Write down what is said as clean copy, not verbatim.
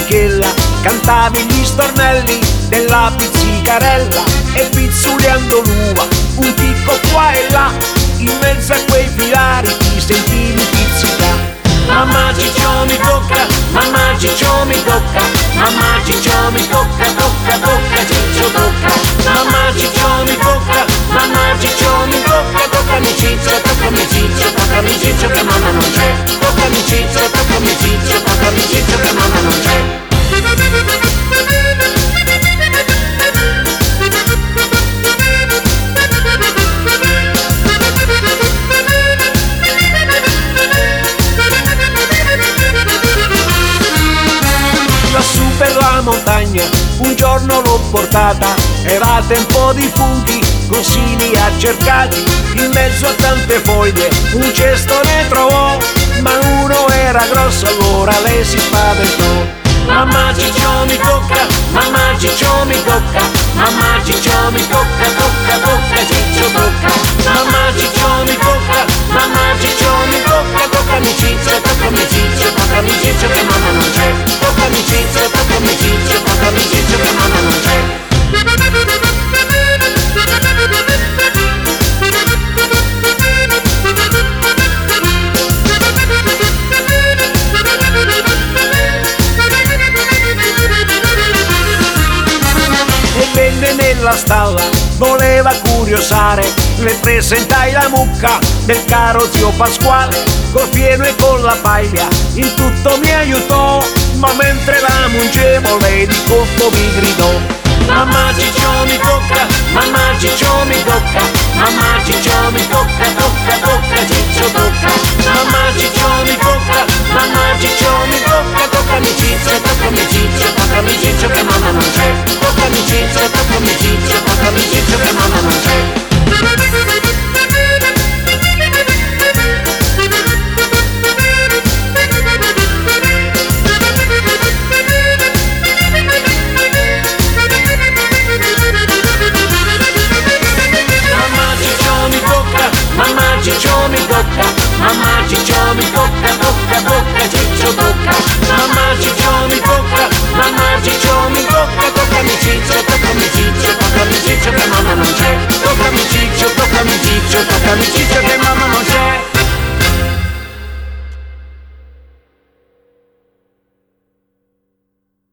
musichella, cantavi gli stornelli della pizzicarella e pizzuliando l'uva, un chicco qua e là, in mezzo a quei filari ti sentivi pizzicare. Mamma Ciccio mi tocca, mamma Ciccio mi tocca, mamma Ciccio mi tocca, tocca, tocca, Ciccio tocca. Mamma Ciccio mi tocca, mamma Ciccio mi tocca, toccami Ciccio, toccami Ciccio, toccami Ciccio che mamma non c'è. Toccami Ciccio, toccami Ciccio, toccami Ciccio che mamma non c'è. Lassù per la montagna un giorno l'ho portata, era tempo di funghi, così li ha cercati, in mezzo a tante foglie un cesto ne trovò, ma uno era grosso allora lei si spaventò. Mamma Ciccio mi tocca, mamma Ciccio mi tocca, mamma Ciccio mi tocca, tocca, tocca, Ciccio tocca. Mamma Ciccio mi tocca, mamma Ciccio mi tocca, toccami Ciccio, toccami Ciccio, toccami Ciccio che mamma non c'è. Toccami Ciccio, toccami Ciccio, toccami Ciccio che mamma non c'è. Venne nella stalla, voleva curiosare, le presentai la mucca del caro zio Pasquale, col fieno e con la paglia, in tutto mi aiutò, ma mentre la mungevo lei di colpo mi gridò. Mamma Ciccio mi tocca, mamma Ciccio mi tocca, mamma Ciccio mi tocca, tocca, tocca, Ciccio tocca. Mamma Ciccio mi tocca, mamma Ciccio mi tocca, toccami Ciccio, toccami Ciccio, toccami Ciccio che mamma non c'è. Toccami Ciccio, toccami Ciccio, toccami Ciccio che mamma non c'è. Mamma Ciccio mi tocca, mamma Ciccio mi tocca, tocca, tocca, Ciccio tocca. Mamma Ciccio mi tocca, mamma Ciccio mi tocca, toccami Ciccio, toccami Ciccio, toccami Ciccio che mamma non c'è. Toccami Ciccio, toccami Ciccio, toccami Ciccio che mamma non c'è.